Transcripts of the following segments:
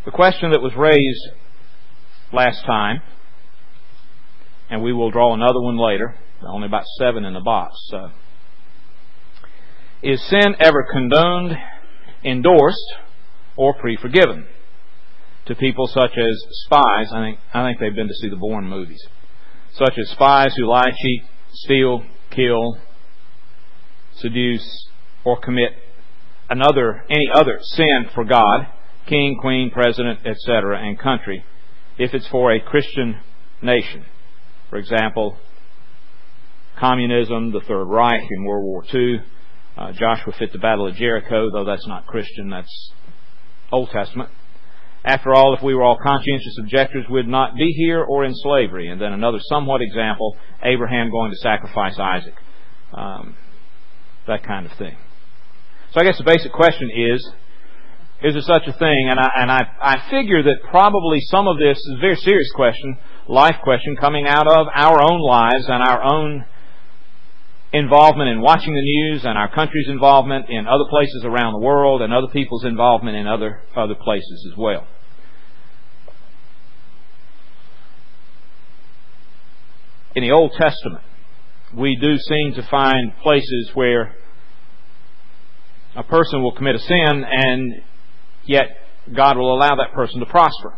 The question that was raised last time, and we will draw another one later, only about 7 in the box. Is sin ever condoned, endorsed, or pre-forgiven? To people such as spies, I think they've been to see the Bourne movies, such as spies who lie, cheat, steal, kill, seduce, or commit any other sin for God, king, queen, president, etc., and country, if it's for a Christian nation. For example, communism, the Third Reich in World War II, Joshua fit the Battle of Jericho, though that's not Christian, that's Old Testament. After all, if we were all conscientious objectors, we'd not be here or in slavery. And then another somewhat example, Abraham going to sacrifice Isaac. That kind of thing. So I guess the basic question is there such a thing? And I figure that probably some of this is a very serious question, life question, coming out of our own lives and our own involvement in watching the news and our country's involvement in other places around the world and other people's involvement in other places as well. In the Old Testament, we do seem to find places where a person will commit a sin and yet God will allow that person to prosper.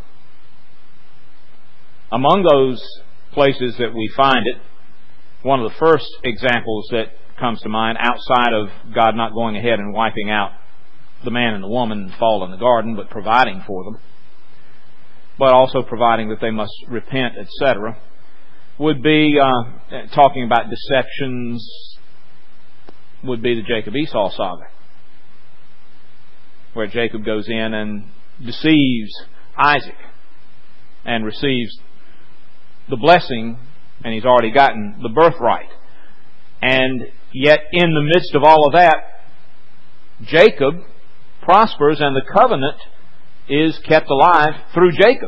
Among those places that we find it, one of the first examples that comes to mind, outside of God not going ahead and wiping out the man and the woman fall in the garden, but providing for them, but also providing that they must repent, etc., would be, talking about deceptions, would be the Jacob-Esau saga, where Jacob goes in and deceives Isaac and receives the blessing, and he's already gotten the birthright. And yet, in the midst of all of that, Jacob prospers and the covenant is kept alive through Jacob,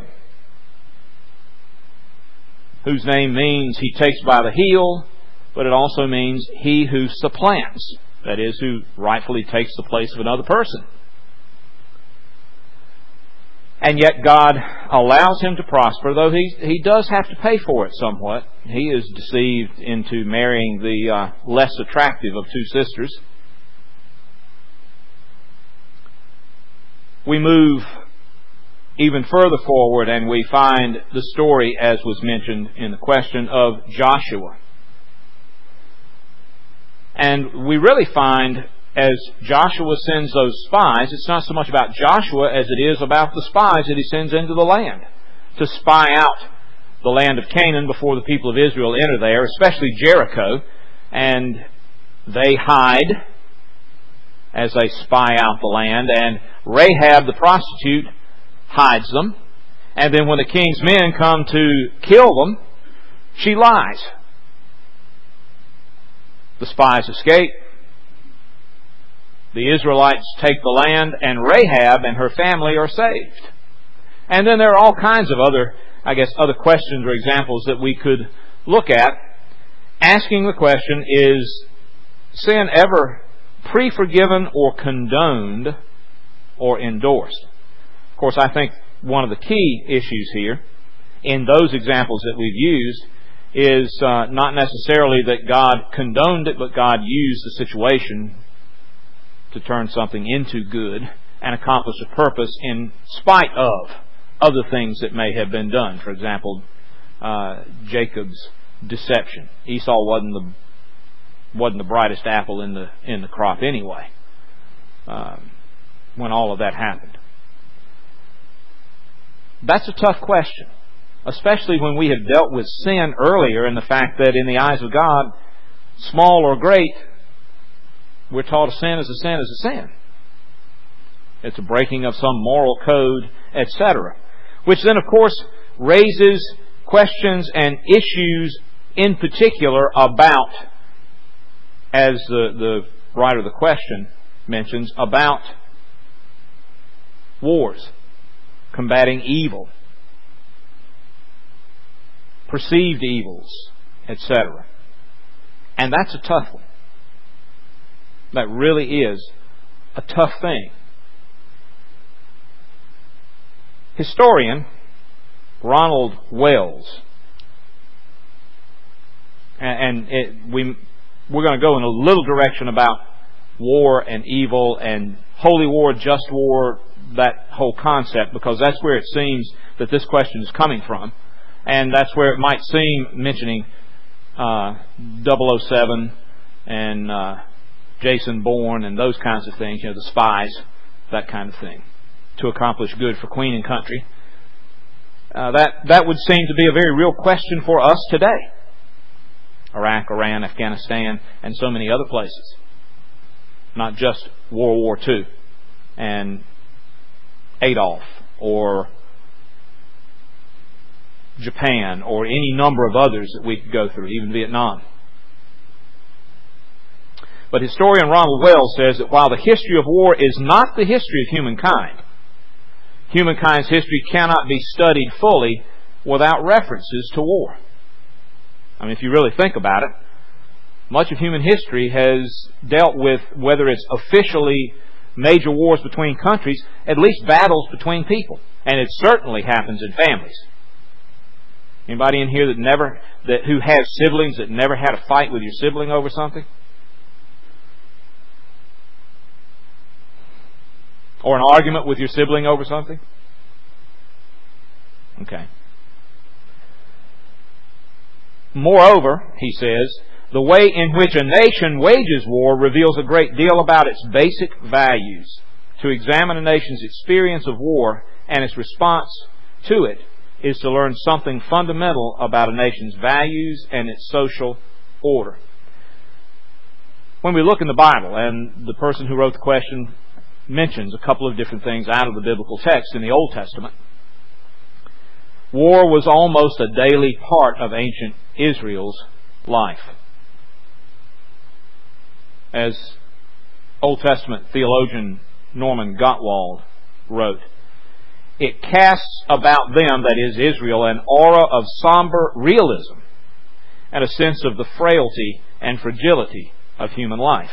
whose name means he takes by the heel, but it also means he who supplants, that is, who rightfully takes the place of another person. And yet God allows him to prosper, though he does have to pay for it somewhat. He is deceived into marrying the less attractive of two sisters. We move even further forward and we find the story, as was mentioned in the question, of Joshua. And we really find, as Joshua sends those spies, it's not so much about Joshua as it is about the spies that he sends into the land to spy out the land of Canaan before the people of Israel enter there, especially Jericho. And they hide as they spy out the land. And Rahab, the prostitute, hides them. And then when the king's men come to kill them, she lies. The spies escape. The Israelites take the land, and Rahab and her family are saved. And then there are all kinds of other questions or examples that we could look at, asking the question, is sin ever pre-forgiven or condoned or endorsed? Of course, I think one of the key issues here in those examples that we've used is not necessarily that God condoned it, but God used the situation to turn something into good and accomplish a purpose in spite of other things that may have been done. For example, Jacob's deception. Esau wasn't the brightest apple in the crop anyway, when all of that happened. That's a tough question, especially when we have dealt with sin earlier, and the fact that in the eyes of God, small or great, we're taught a sin is a sin is a sin. It's a breaking of some moral code, etc. Which then, of course, raises questions and issues in particular about, as the writer of the question mentions, about wars, combating evil, perceived evils, etc. And that's a tough one. That really is a tough thing. Historian Ronald Wells, and we're going to go in a little direction about war and evil and holy war, just war, that whole concept, because that's where it seems that this question is coming from. And that's where it might seem, mentioning 007 and Jason Bourne and those kinds of things, the spies, that kind of thing, to accomplish good for Queen and country. That would seem to be a very real question for us today. Iraq, Iran, Afghanistan, and so many other places. Not just World War II and Adolf or Japan or any number of others that we could go through, even Vietnam. But historian Ronald Wells says that while the history of war is not the history of humankind's history cannot be studied fully without references to war. I mean, if you really think about it, much of human history has dealt with, whether it's officially major wars between countries, at least battles between people. And it certainly happens in families. Anybody in here who has siblings that never had a fight with your sibling over something? Or an argument with your sibling over something? Okay. Moreover, he says, the way in which a nation wages war reveals a great deal about its basic values. To examine a nation's experience of war and its response to it is to learn something fundamental about a nation's values and its social order. When we look in the Bible, and the person who wrote the question mentions a couple of different things out of the biblical text in the Old Testament, war was almost a daily part of ancient Israel's life. As Old Testament theologian Norman Gottwald wrote, it casts about them, that is Israel, an aura of somber realism and a sense of the frailty and fragility of human life.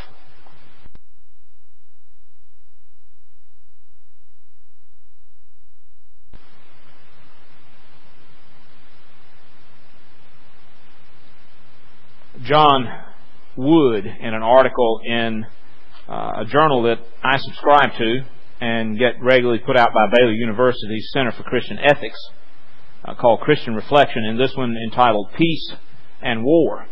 John Wood, in an article in a journal that I subscribe to and get regularly put out by Baylor University's Center for Christian Ethics, called Christian Reflection, and this one entitled Peace and War.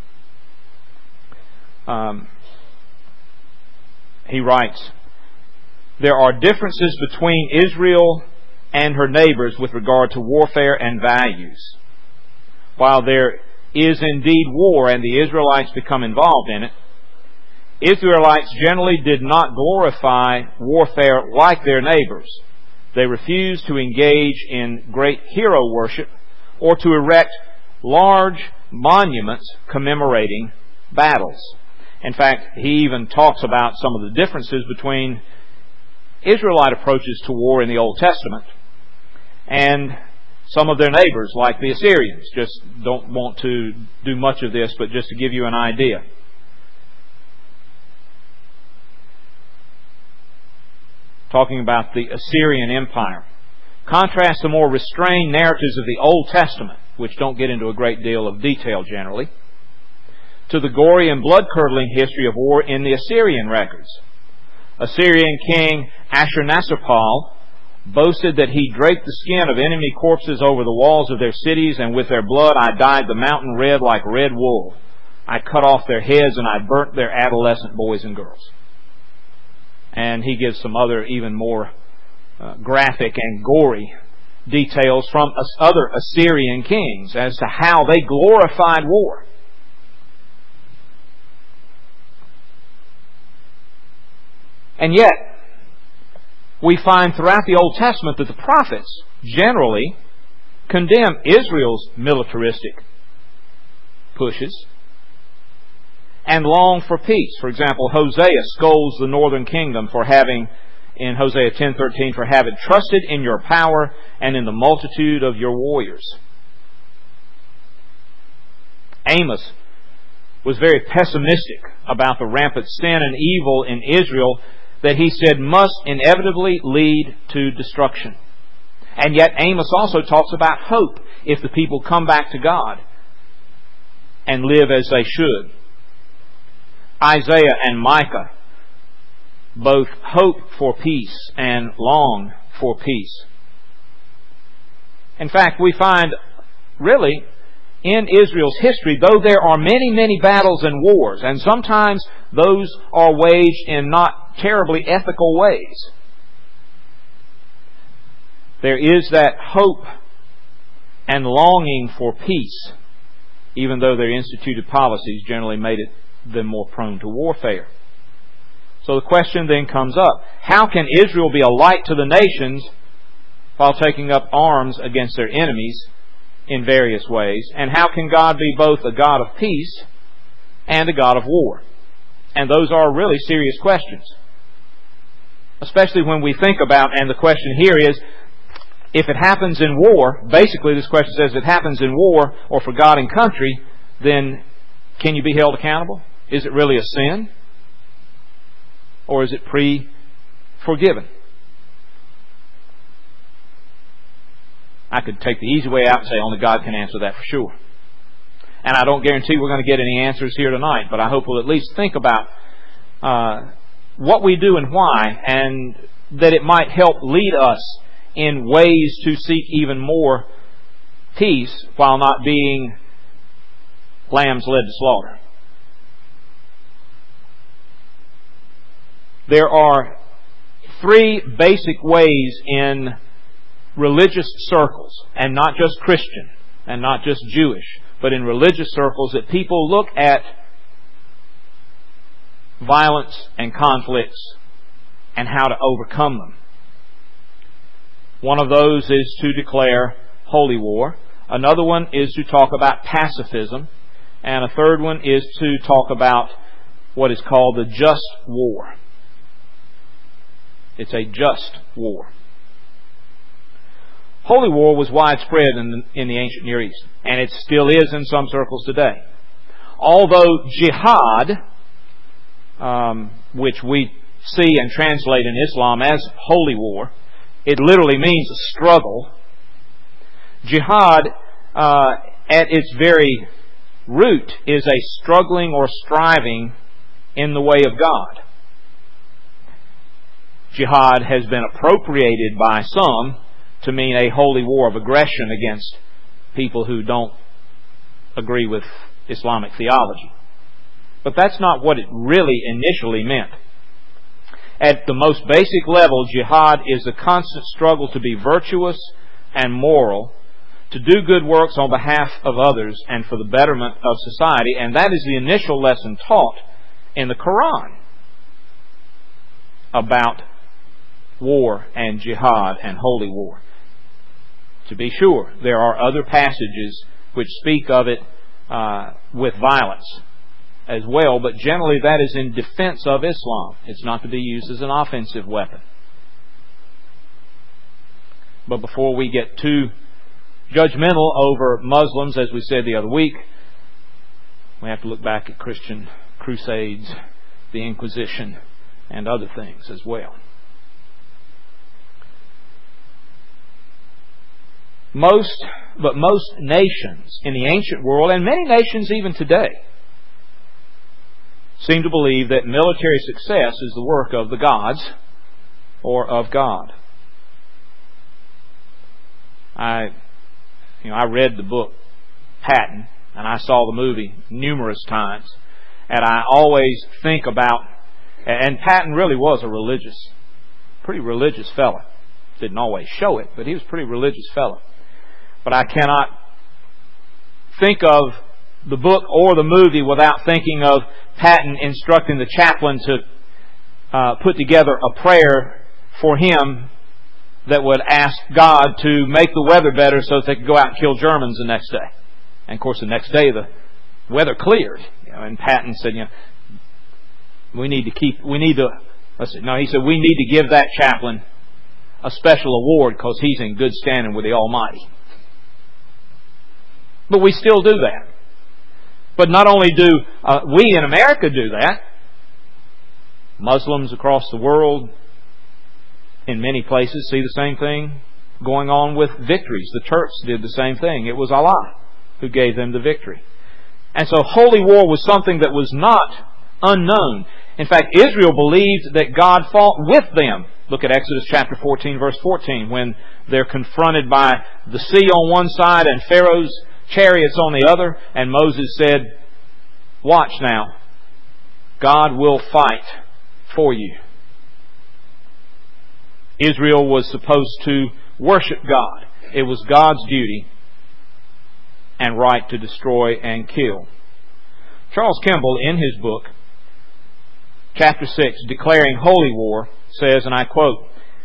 He writes, there are differences between Israel and her neighbors with regard to warfare and values. While there is indeed war and the Israelites become involved in it, Israelites generally did not glorify warfare like their neighbors. They refused to engage in great hero worship or to erect large monuments commemorating battles. In fact, he even talks about some of the differences between Israelite approaches to war in the Old Testament and some of their neighbors, like the Assyrians. Just don't want to do much of this, but just to give you an idea. Talking about the Assyrian Empire. Contrast the more restrained narratives of the Old Testament, which don't get into a great deal of detail generally, to the gory and blood-curdling history of war in the Assyrian records. Assyrian king Ashurnasirpal boasted that he draped the skin of enemy corpses over the walls of their cities, and with their blood I dyed the mountain red like red wool. I cut off their heads and I burnt their adolescent boys and girls. And he gives some other even more graphic and gory details from other Assyrian kings as to how they glorified war. And yet, we find throughout the Old Testament that the prophets generally condemn Israel's militaristic pushes and long for peace. For example, Hosea scolds the northern kingdom for having, in Hosea 10:13, for having trusted in your power and in the multitude of your warriors. Amos was very pessimistic about the rampant sin and evil in Israel that he said must inevitably lead to destruction. And yet Amos also talks about hope if the people come back to God and live as they should. Isaiah and Micah both hope for peace and long for peace. In fact, we find really in Israel's history, though there are many, many battles and wars, and sometimes those are waged in not terribly ethical ways, there is that hope and longing for peace, even though their instituted policies generally made them more prone to warfare. So the question then comes up, how can Israel be a light to the nations while taking up arms against their enemies in various ways? And how can God be both a God of peace and a God of war? And those are really serious questions. Especially when we think about, and the question here is, if it happens in war, basically this question says, if it happens in war or for God and country, then can you be held accountable? Is it really a sin? Or is it pre-forgiven? I could take the easy way out and say only God can answer that for sure. And I don't guarantee we're going to get any answers here tonight, but I hope we'll at least think about what we do and why, and that it might help lead us in ways to seek even more peace while not being lambs led to slaughter. There are three basic ways in religious circles, and not just Christian, and not just Jewish, but in religious circles, that people look at violence and conflicts and how to overcome them. One of those is to declare holy war. Another one is to talk about pacifism. And a third one is to talk about what is called the just war. It's a just war. Holy war was widespread in the ancient Near East, and it still is in some circles today. Although jihad, which we see and translate in Islam as holy war, it literally means a struggle. Jihad, at its very root, is a struggling or striving in the way of God. Jihad has been appropriated by some to mean a holy war of aggression against people who don't agree with Islamic theology. But that's not what it really initially meant. At the most basic level, jihad is a constant struggle to be virtuous and moral, to do good works on behalf of others and for the betterment of society, and that is the initial lesson taught in the Quran about war and jihad and holy war. To be sure, there are other passages which speak of it with violence as well, but generally that is in defense of Islam. It's not to be used as an offensive weapon. But before we get too judgmental over Muslims, as we said the other week, we have to look back at Christian crusades, the Inquisition, and other things as well. Most nations in the ancient world, and many nations even today, seem to believe that military success is the work of the gods or of God. I read the book Patton, and I saw the movie numerous times, and I always think about, and Patton really was a pretty religious fellow. Didn't always show it, but he was a pretty religious fellow. But I cannot think of the book or the movie without thinking of Patton instructing the chaplain to put together a prayer for him that would ask God to make the weather better so that they could go out and kill Germans the next day. And of course the next day the weather cleared. And Patton said, we need to give that chaplain a special award because he's in good standing with the Almighty. But we still do that. But not only do we in America do that, Muslims across the world in many places see the same thing. going on with victories. The Turks did the same thing. It was Allah who gave them the victory. And so holy war was something that was not unknown. In fact, Israel believed that God fought with them. Look at Exodus chapter 14, verse 14, when they're confronted by the sea on one side and Pharaoh's chariots on the other, and Moses said, "Watch now, God will fight for you." Israel was supposed to worship God. It was God's duty and right to destroy and kill. Charles Kimball, in his book, chapter 6, Declaring Holy War, says, and I quote,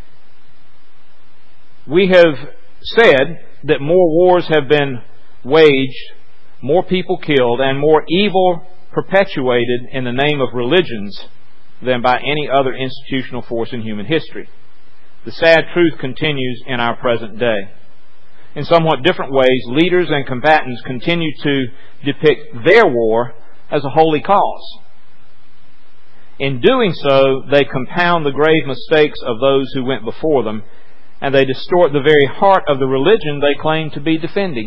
"We have said that more wars have been waged, more people killed, and more evil perpetuated in the name of religions than by any other institutional force in human history. The sad truth continues in our present day. In somewhat different ways, leaders and combatants continue to depict their war as a holy cause. In doing so, they compound the grave mistakes of those who went before them, and they distort the very heart of the religion they claim to be defending.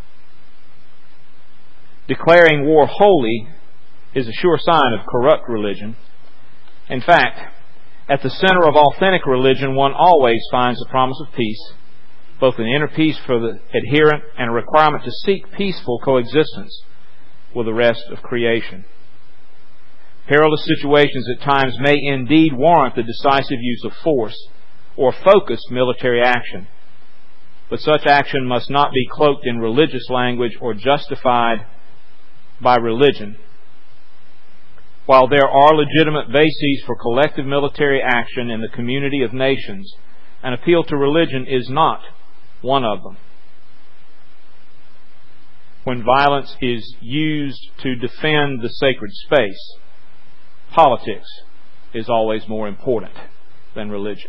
Declaring war holy is a sure sign of corrupt religion. In fact, at the center of authentic religion, one always finds the promise of peace, both an inner peace for the adherent and a requirement to seek peaceful coexistence with the rest of creation. Perilous situations at times may indeed warrant the decisive use of force or focused military action, but such action must not be cloaked in religious language or justified by religion. While there are legitimate bases for collective military action in the community of nations, an appeal to religion is not one of them. When violence is used to defend the sacred space, politics is always more important than religion.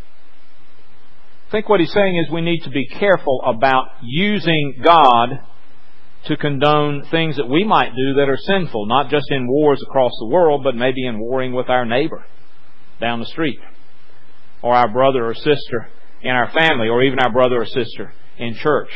I think what he's saying is we need to be careful about using God to condone things that we might do that are sinful, not just in wars across the world, but maybe in warring with our neighbor down the street, or our brother or sister in our family, or even our brother or sister in church.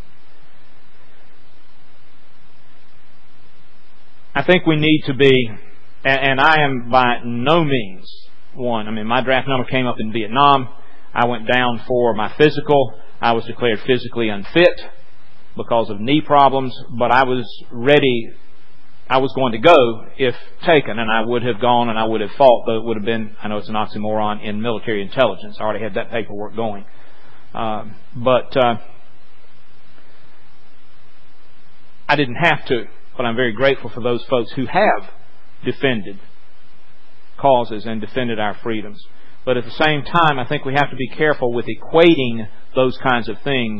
I think we need to be, and I am by no means one. I mean, my draft number came up in Vietnam. I went down for my physical. I was declared physically unfit because of knee problems, but I was ready. I was going to go if taken, and I would have gone and I would have fought, though it would have been, I know it's an oxymoron, in military intelligence. I already had that paperwork going. But I didn't have to, but I'm very grateful for those folks who have defended causes and defended our freedoms. But at the same time, I think we have to be careful with equating those kinds of things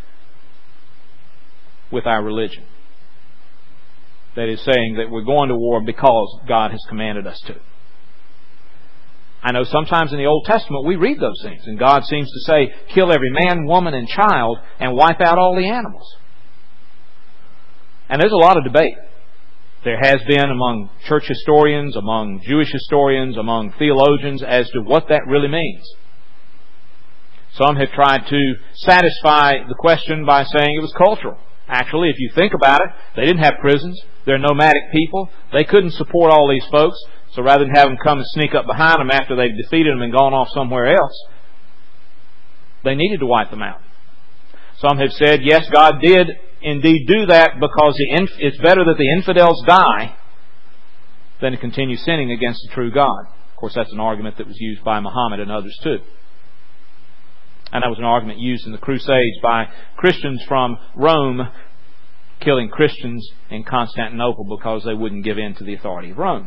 with our religion. That is saying that we're going to war because God has commanded us to. I know sometimes in the Old Testament we read those things, and God seems to say, kill every man, woman, and child, and wipe out all the animals. And there's a lot of debate. There has been among church historians, among Jewish historians, among theologians as to what that really means. Some have tried to satisfy the question by saying it was cultural. Actually, if you think about it, they didn't have prisons. They're nomadic people. They couldn't support all these folks. So rather than have them come and sneak up behind them after they've defeated them and gone off somewhere else, they needed to wipe them out. Some have said, yes, God did indeed do that because it's better that the infidels die than to continue sinning against the true God. Of course, that's an argument that was used by Muhammad and others too. And that was an argument used in the Crusades by Christians from Rome killing Christians in Constantinople because they wouldn't give in to the authority of Rome.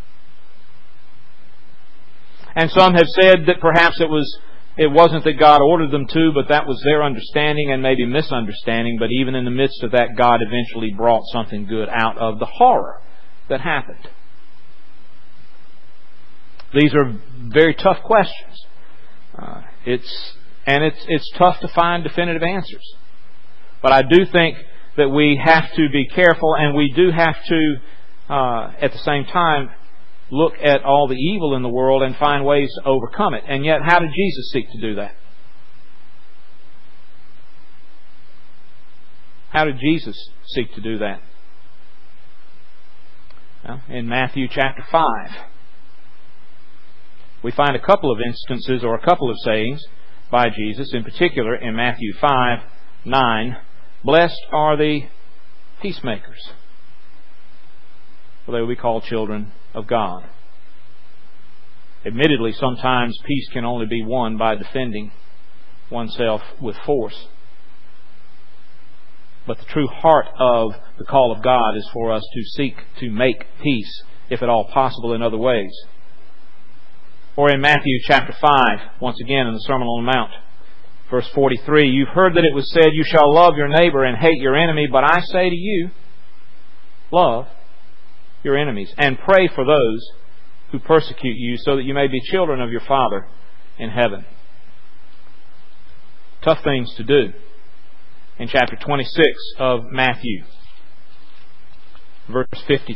And some have said that perhaps it wasn't that God ordered them to, but that was their understanding and maybe misunderstanding. But even in the midst of that, God eventually brought something good out of the horror that happened. These are very tough questions. It's tough to find definitive answers. But I do think that we have to be careful, and we do have to, at the same time, look at all the evil in the world and find ways to overcome it. And yet, how did Jesus seek to do that? How did Jesus seek to do that? Well, in Matthew chapter 5, we find a couple of instances or a couple of sayings by Jesus, in particular in Matthew 5:9. Blessed are the peacemakers, for they will be called children of God. Admittedly, sometimes peace can only be won by defending oneself with force. But the true heart of the call of God is for us to seek to make peace, if at all possible, in other ways. Or in Matthew chapter 5, once again in the Sermon on the Mount, verse 43, you've heard that it was said, you shall love your neighbor and hate your enemy, but I say to you, love your enemies and pray for those who persecute you, so that you may be children of your Father in heaven. Tough things to do. In chapter 26 of Matthew, verse 52.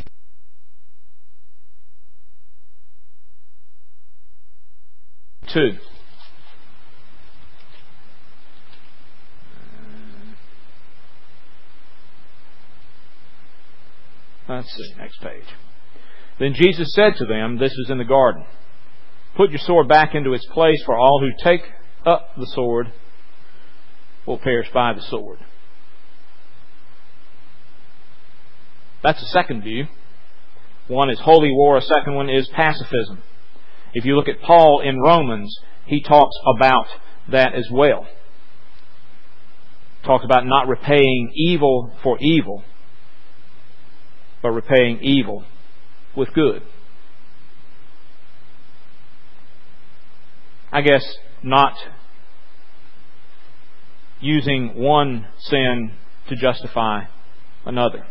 Let's see, next page. Then Jesus said to them, this is in the garden, put your sword back into its place, for all who take up the sword will perish by the sword. That's the second view. One is holy war, a second one is pacifism. If you look at Paul in Romans, he talks about that as well. Talks about not repaying evil for evil, but repaying evil with good. I guess not using one sin to justify another,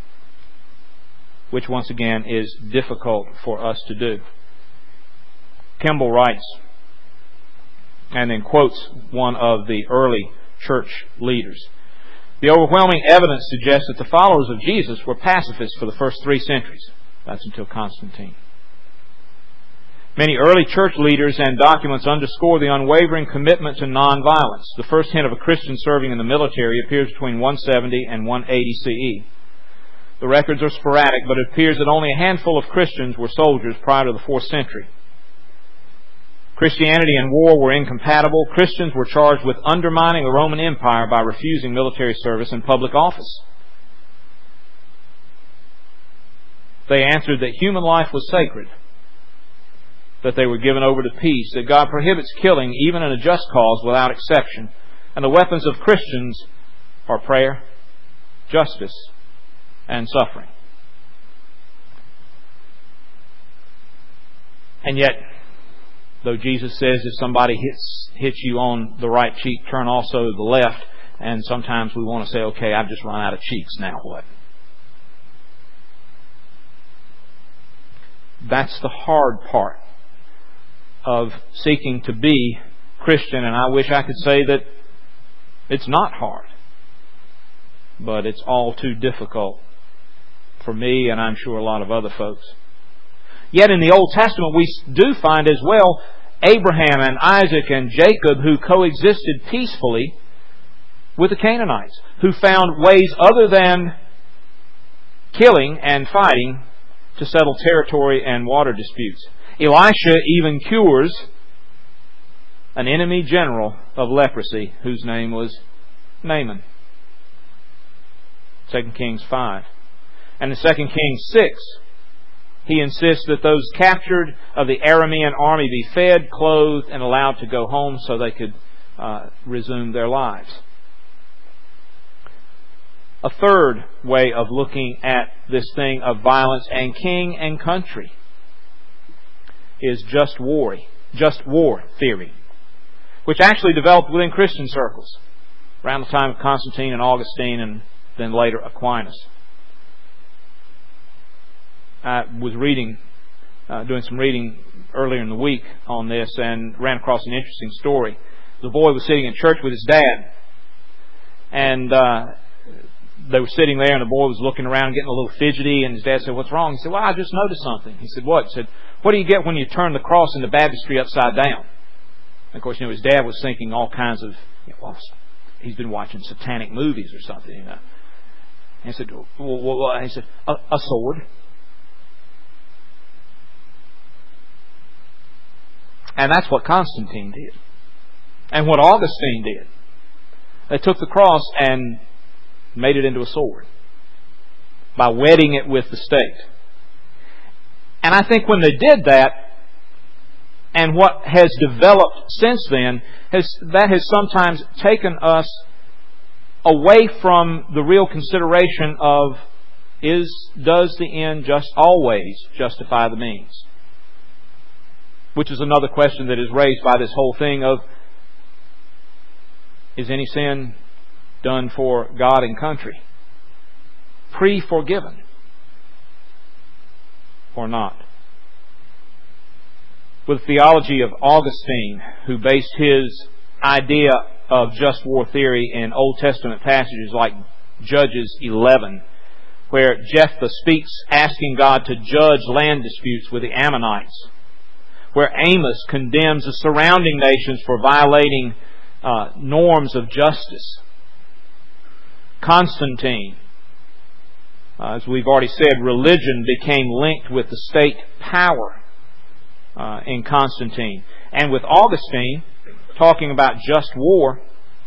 which once again is difficult for us to do. Kimball writes, and then quotes one of the early church leaders. The overwhelming evidence suggests that the followers of Jesus were pacifists for the first 3 centuries. That's until Constantine. Many early church leaders and documents underscore the unwavering commitment to nonviolence. The first hint of a Christian serving in the military appears between 170 and 180 CE. The records are sporadic, but it appears that only a handful of Christians were soldiers prior to the 4th century. Christianity and war were incompatible. Christians were charged with undermining the Roman Empire by refusing military service and public office. They answered that human life was sacred, that they were given over to peace, that God prohibits killing even in a just cause without exception, and the weapons of Christians are prayer, justice, and suffering. And yet, though Jesus says if somebody hits you on the right cheek, turn also the left, and sometimes we want to say, okay, I've just run out of cheeks, now what? That's the hard part of seeking to be Christian, and I wish I could say that it's not hard. But it's all too difficult for me, and I'm sure a lot of other folks. Yet in the Old Testament we do find as well Abraham and Isaac and Jacob who coexisted peacefully with the Canaanites, who found ways other than killing and fighting to settle territory and water disputes. Elisha even cures an enemy general of leprosy whose name was Naaman. 2 Kings 5. And in 2 Kings 6, he insists that those captured of the Aramean army be fed, clothed, and allowed to go home so they could resume their lives. A third way of looking at this thing of violence and king and country is just war theory, which actually developed within Christian circles around the time of Constantine and Augustine and then later Aquinas. I was doing some reading earlier in the week on this and ran across an interesting story. The boy was sitting in church with his dad, and they were sitting there, and the boy was looking around, getting a little fidgety, and his dad said, "What's wrong?" He said, "Well, I just noticed something." He said, "What?" He said, "What do you get when you turn the cross into baptistry upside down?" And of course, his dad was thinking all kinds of, he's been watching satanic movies or something, you know. And he said, well, he said, a sword. And that's what Constantine did. And what Augustine did. They took the cross and made it into a sword by wedding it with the stake. And I think when they did that, and what has developed since then, that has sometimes taken us away from the real consideration of does the end just always justify the means? Which is another question that is raised by this whole thing of, is any sin done for God and country pre-forgiven or not? With the theology of Augustine, who based his idea of just war theory in Old Testament passages like Judges 11, where Jephthah speaks asking God to judge land disputes with the Ammonites, where Amos condemns the surrounding nations for violating norms of justice. Constantine, as we've already said, religion became linked with the state power in Constantine. And with Augustine, talking about just war,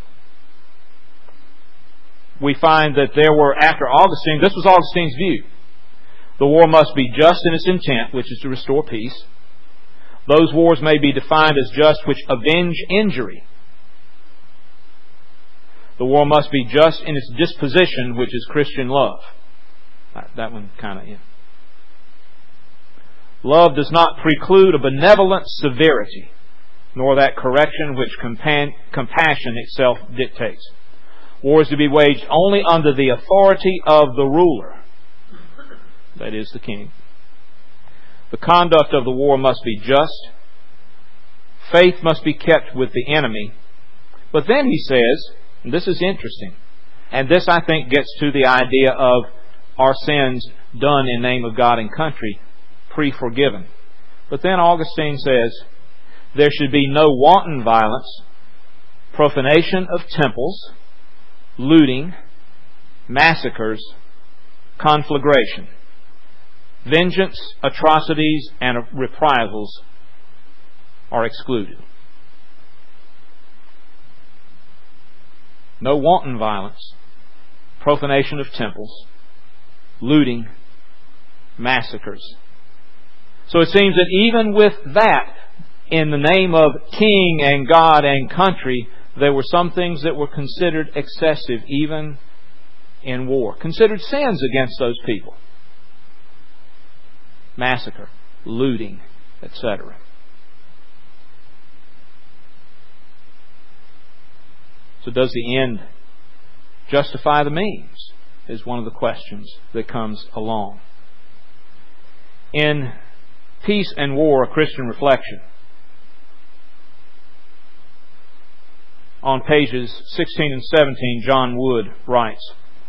we find that there were, after Augustine, this was Augustine's view. The war must be just in its intent, which is to restore peace. Those wars may be defined as just which avenge injury. The war must be just in its disposition, which is Christian love. That one kind of, yeah. Love does not preclude a benevolent severity, nor that correction which compassion itself dictates. War is to be waged only under the authority of the ruler, that is, the king. The conduct of the war must be just. Faith must be kept with the enemy. But then he says, and this is interesting, and this I think gets to the idea of our sins done in name of God and country, pre-forgiven. But then Augustine says, there should be no wanton violence, profanation of temples, looting, massacres, conflagration. Vengeance, atrocities, and reprisals are excluded. No wanton violence, profanation of temples, looting, massacres. So it seems that even with that, in the name of king and God and country, there were some things that were considered excessive even in war. Considered sins against those people. Massacre, looting, etc. So does the end justify the means? Is one of the questions that comes along. In Peace and War, a Christian Reflection, on pages 16 and 17, John Wood writes,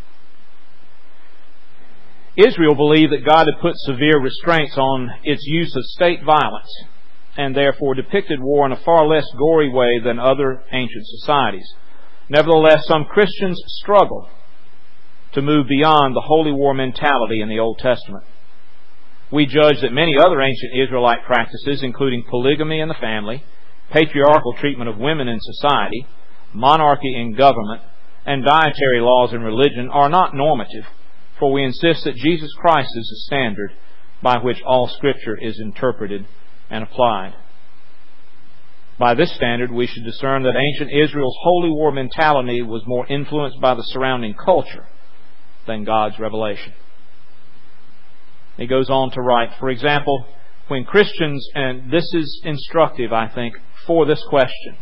Israel believed that God had put severe restraints on its use of state violence, and therefore depicted war in a far less gory way than other ancient societies. Nevertheless, some Christians struggle to move beyond the holy war mentality in the Old Testament. We judge that many other ancient Israelite practices, including polygamy in the family, patriarchal treatment of women in society, monarchy in government, and dietary laws in religion, are not normative, for we insist that Jesus Christ is the standard by which all Scripture is interpreted and applied. By this standard, we should discern that ancient Israel's holy war mentality was more influenced by the surrounding culture than God's revelation. He goes on to write, for example, when Christians, and this is instructive, I think, for this question,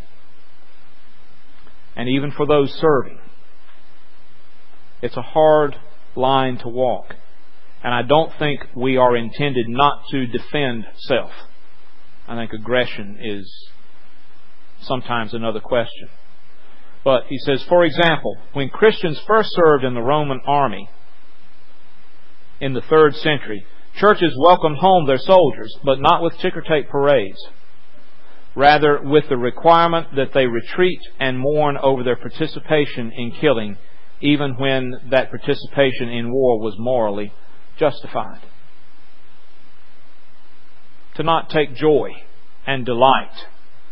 and even for those serving, it's a hard line to walk. And I don't think we are intended not to defend self. I think aggression is sometimes another question. But he says, for example, when Christians first served in the Roman army in the 3rd century, churches welcomed home their soldiers, but not with ticker tape parades. rather with the requirement that they retreat and mourn over their participation in killing, even when that participation in war was morally justified. To not take joy and delight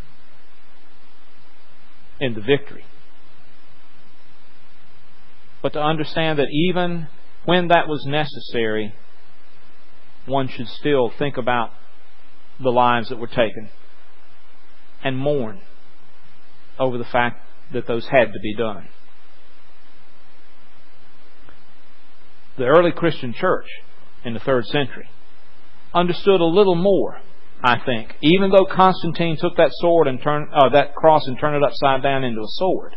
in the victory, but to understand that even when that was necessary, one should still think about the lives that were taken and mourn over the fact that those had to be done. The early Christian church in the 3rd century understood a little more, I think, even though Constantine took that sword and that cross and turned it upside down into a sword,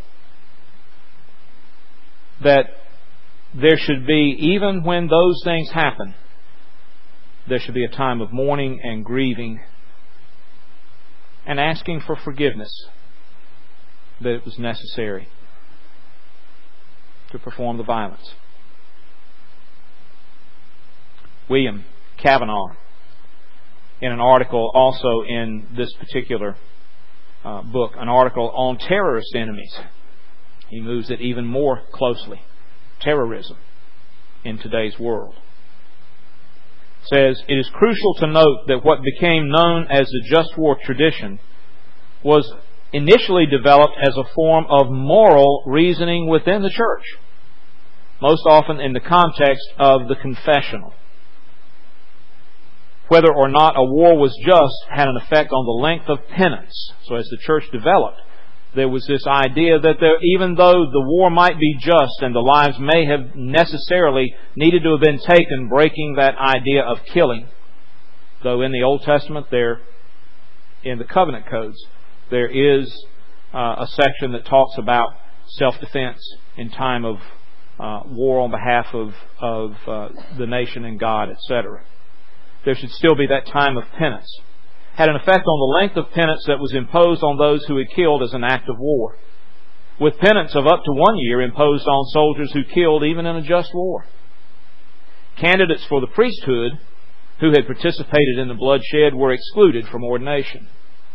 that there should be, even when those things happen, there should be a time of mourning and grieving and asking for forgiveness that it was necessary to perform the violence. William Cavanaugh, in an article also in this particular book, an article on terrorist enemies, he moves it even more closely. Terrorism in today's world. Says, it is crucial to note that what became known as the just war tradition was initially developed as a form of moral reasoning within the church, most often in the context of the confessional. Whether or not a war was just had an effect on the length of penance. So as the church developed, there was this idea that even though the war might be just and the lives may have necessarily needed to have been taken, breaking that idea of killing, though in the Old Testament, in the covenant codes, there is a section that talks about self-defense in time of war on behalf of the nation and God, etc. There should still be that time of penance. Had an effect on the length of penance that was imposed on those who had killed as an act of war, with penance of up to 1 year imposed on soldiers who killed even in a just war. Candidates for the priesthood who had participated in the bloodshed were excluded from ordination.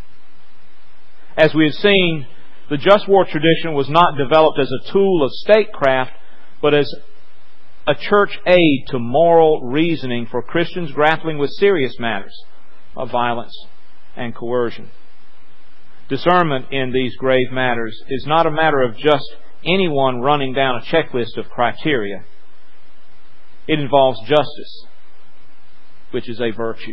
As we have seen, the just war tradition was not developed as a tool of statecraft, but as a church aid to moral reasoning for Christians grappling with serious matters of violence and coercion. Discernment in these grave matters is not a matter of just anyone running down a checklist of criteria. It involves justice, which is a virtue.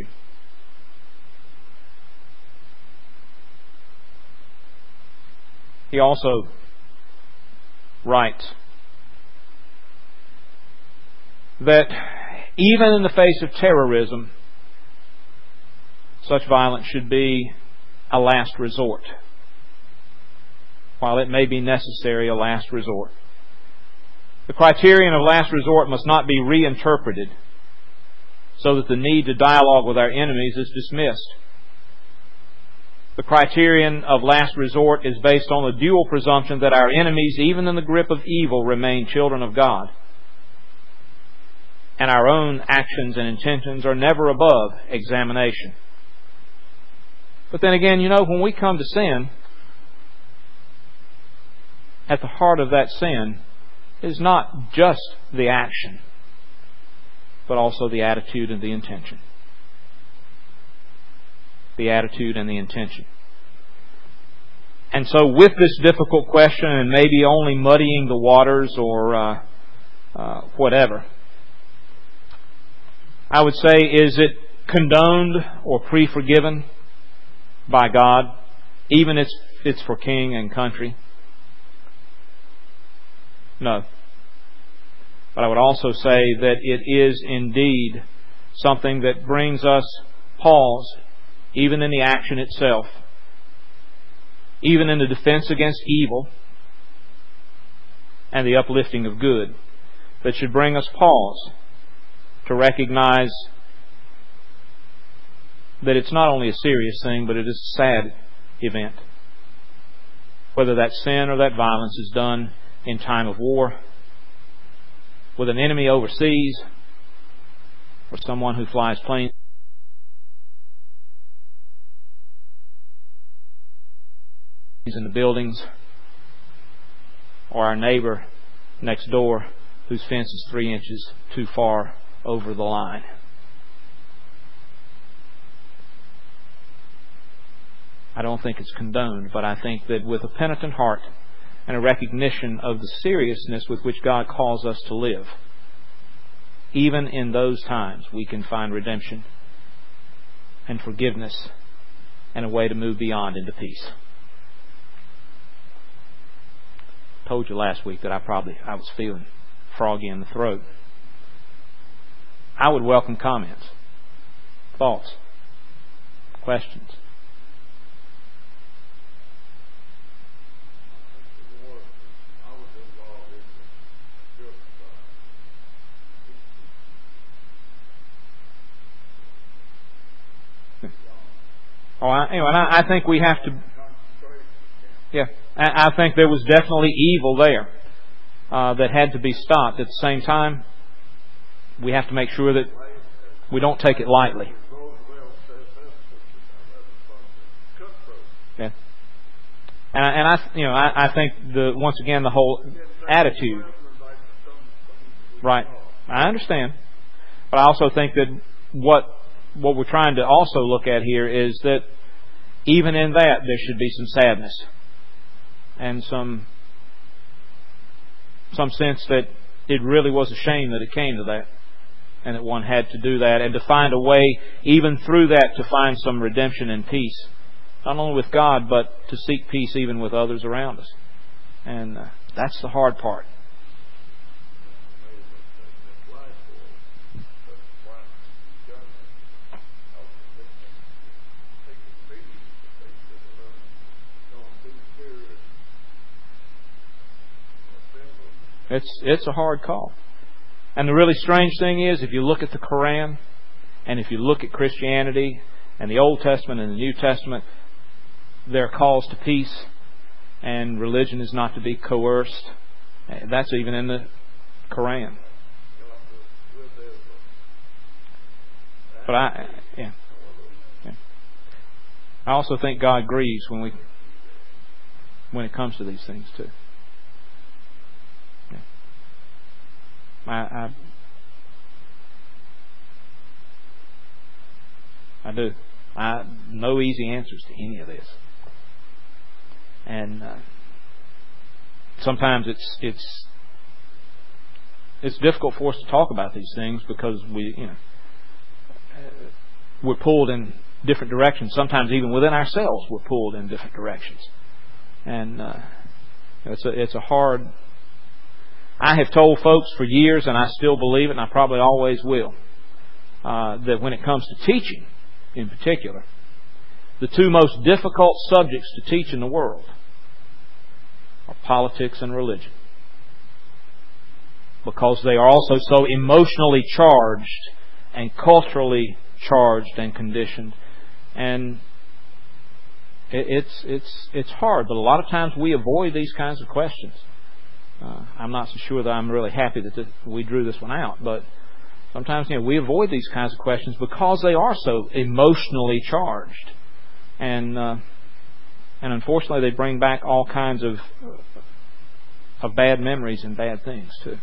He also writes that even in the face of terrorism, such violence should be a last resort. While it may be necessary, a last resort. The criterion of last resort must not be reinterpreted so that the need to dialogue with our enemies is dismissed. The criterion of last resort is based on the dual presumption that our enemies, even in the grip of evil, remain children of God. And our own actions and intentions are never above examination. But then again, when we come to sin, at the heart of that sin is not just the action, but also the attitude and the intention. The attitude and the intention. And so with this difficult question, and maybe only muddying the waters or whatever, I would say, is it condoned or pre-forgiven by God, even if it's for king and country? No. But I would also say that it is indeed something that brings us pause, even in the action itself, even in the defense against evil and the uplifting of good, that should bring us pause to recognize that it's not only a serious thing, but it is a sad event. Whether that sin or that violence is done in time of war, with an enemy overseas, or someone who flies planes in the buildings, or our neighbor next door whose fence is 3 inches too far over the line. I don't think it's condoned, but I think that with a penitent heart and a recognition of the seriousness with which God calls us to live, even in those times we can find redemption and forgiveness and a way to move beyond into peace. I told you last week that I was feeling froggy in the throat. I would welcome comments, thoughts, questions. I think we have to. Yeah, I think there was definitely evil there that had to be stopped. At the same time, we have to make sure that we don't take it lightly. Yeah, I think once again the whole attitude. Right, I understand, but I also think that what we're trying to also look at here is that even in that there should be some sadness and some sense that it really was a shame that it came to that, and that one had to do that, and to find a way even through that to find some redemption and peace, not only with God but to seek peace even with others around us. And that's the hard part. It's a hard call. And the really strange thing is, if you look at the Quran, and if you look at Christianity, and the Old Testament and the New Testament, there are calls to peace, and religion is not to be coerced. That's even in the Quran. But I also think God grieves when it comes to these things too. I do. No easy answers to any of this, and sometimes it's difficult for us to talk about these things because we're pulled in different directions. Sometimes even within ourselves, we're pulled in different directions, and it's a hard. I have told folks for years, and I still believe it, and I probably always will, that when it comes to teaching, in particular, the two most difficult subjects to teach in the world are politics and religion, because they are also so emotionally charged and culturally charged and conditioned, and it's hard. But a lot of times we avoid these kinds of questions. I'm not so sure that I'm really happy that we drew this one out, but sometimes we avoid these kinds of questions because they are so emotionally charged, and unfortunately they bring back all kinds of bad memories and bad things too.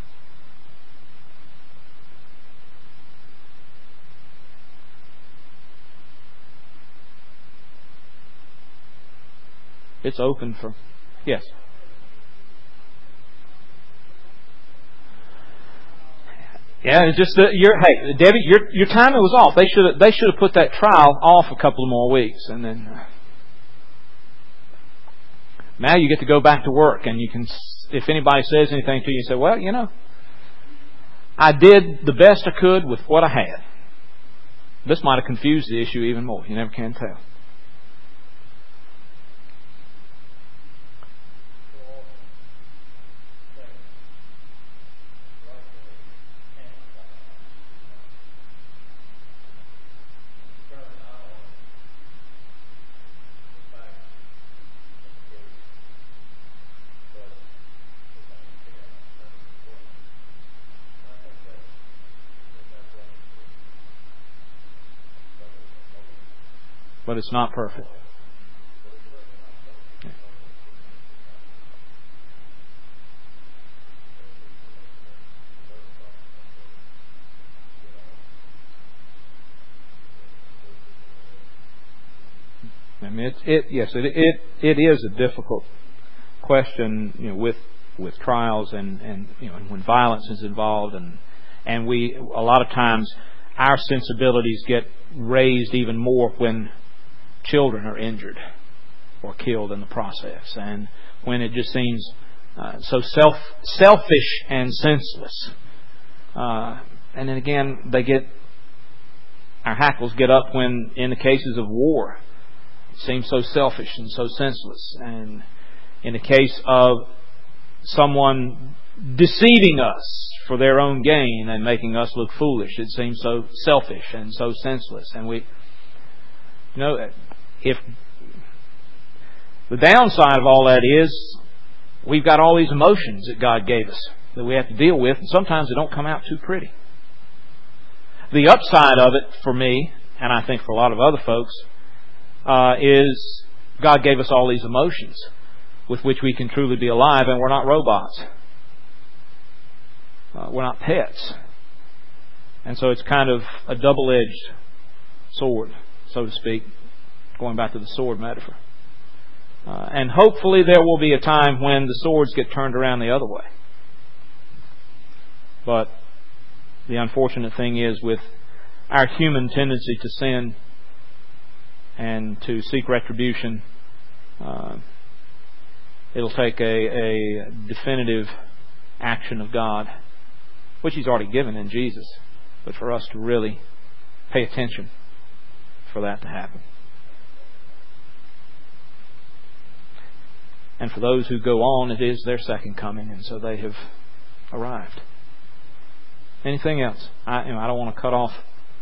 It's open for yes. Yeah, it's just that hey, Debbie, your timing was off. They should have put that trial off a couple of more weeks, and then now you get to go back to work, and you can. If anybody says anything to you, say, "Well, I did the best I could with what I had." This might have confused the issue even more. You never can tell. But it's not perfect. mean, it is a difficult question, with trials and when violence is involved, and we a lot of times our sensibilities get raised even more when children are injured or killed in the process, and when it just seems so selfish and senseless. And then again, our hackles get up when, in the cases of war, it seems so selfish and so senseless. And in the case of someone deceiving us for their own gain and making us look foolish, it seems so selfish and so senseless. And if the downside of all that is we've got all these emotions that God gave us that we have to deal with, and sometimes they don't come out too pretty. The upside of it for me, and I think for a lot of other folks, is God gave us all these emotions with which we can truly be alive, and we're not robots. We're not pets. And so it's kind of a double-edged sword, so to speak, going back to the sword metaphor. And hopefully there will be a time when the swords get turned around the other way. But the unfortunate thing is, with our human tendency to sin and to seek retribution, it'll take a definitive action of God, which He's already given in Jesus, but for us to really pay attention for that to happen. And for those who go on, it is their second coming, and so they have arrived. Anything else? I don't want to cut off.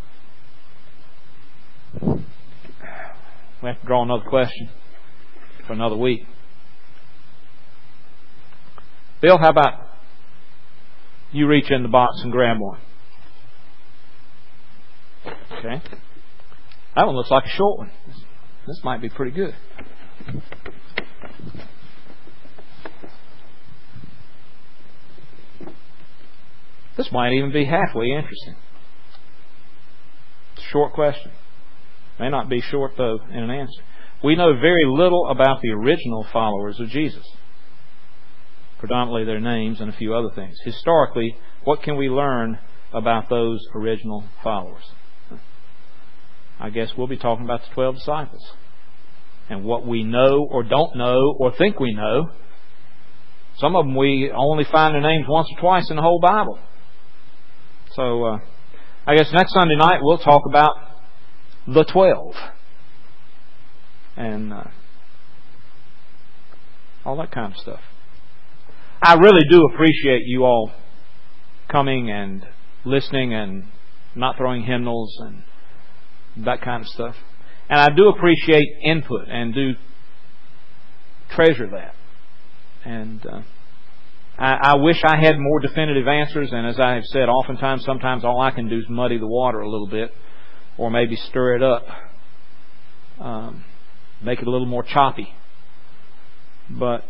We have to draw another question for another week. Bill, how about you reach in the box and grab one? Okay. That one looks like a short one. This might be pretty good. This might even be halfway interesting. It's a short question. May not be short, though, in an answer. We know very little about the original followers of Jesus. Predominantly their names and a few other things. Historically, what can we learn about those original followers? I guess we'll be talking about the 12 disciples. And what we know or don't know or think we know. Some of them we only find their names once or twice in the whole Bible. So, I guess next Sunday night we'll talk about the 12. And all that kind of stuff. I really do appreciate you all coming and listening and not throwing hymnals and that kind of stuff. And I do appreciate input and do treasure that. And I wish I had more definitive answers, and as I have said, sometimes all I can do is muddy the water a little bit, or maybe stir it up, make it a little more choppy. But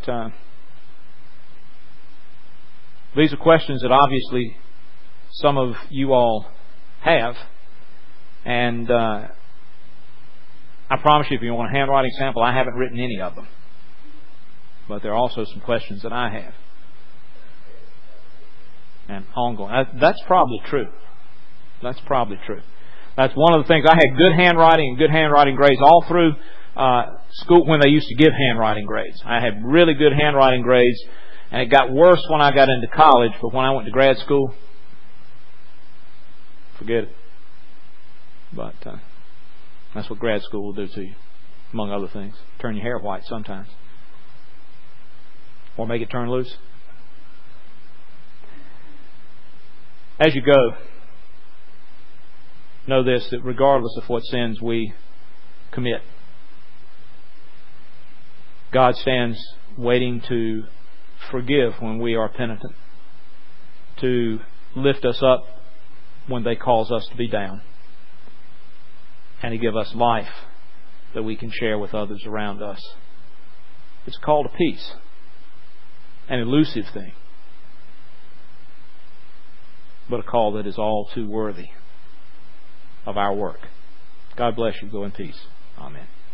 these are questions that obviously some of you all have, and I promise you, if you want a handwriting sample, I haven't written any of them. But there are also some questions that I have. And ongoing. That's probably true. That's probably true. That's one of the things. I had good handwriting and good handwriting grades all through school when they used to give handwriting grades. I had really good handwriting grades, and it got worse when I got into college. But when I went to grad school, forget it. But that's what grad school will do to you, among other things. Turn your hair white sometimes. Or make it turn loose. As you go, know this, that regardless of what sins we commit, God stands waiting to forgive when we are penitent, to lift us up when they cause us to be down, and to give us life that we can share with others around us. It's a call to peace, an elusive thing, but a call that is all too worthy of our work. God bless you. Go in peace. Amen.